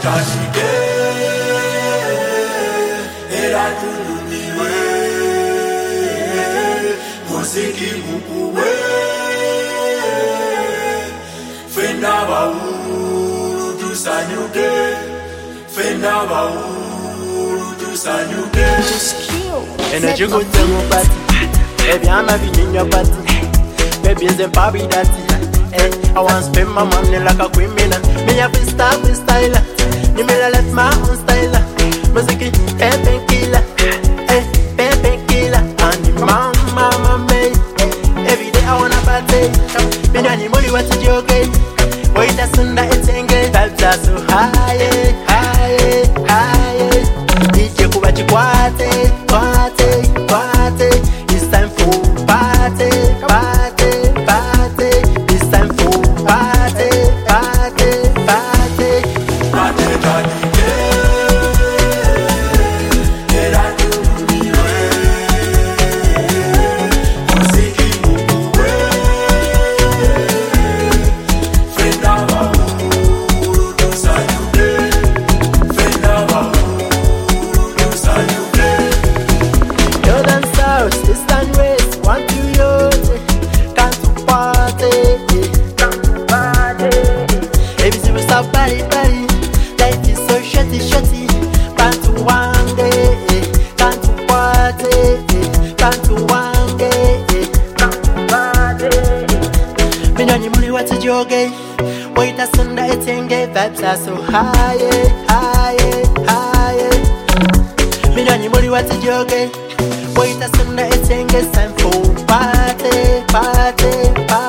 Tashike, era tulumiwe, musiki mukuwe, fena bauru tusanyuke, fena bauru tusanyuke. Energy go tell me party, baby I'm having in your party, baby is a Barbie daddy. I want spend my money like a criminal. Me a freestyle, you me let my own style. Music is painkiller, painkiller. And the mama made every day I wanna party. Me no need money what to do okay. Wait a Sunday it's engaged. Vibes are so high. DJ kubachi kwate. It's time for party. Life is so shitty. Bantu wange, bantu party, bantu wange, bantu party. Me no need money what to joge. Wait a Sunday it's engage. Vibes are so high. Me no need money what to joge. Wait a Sunday it's engage. Time for party.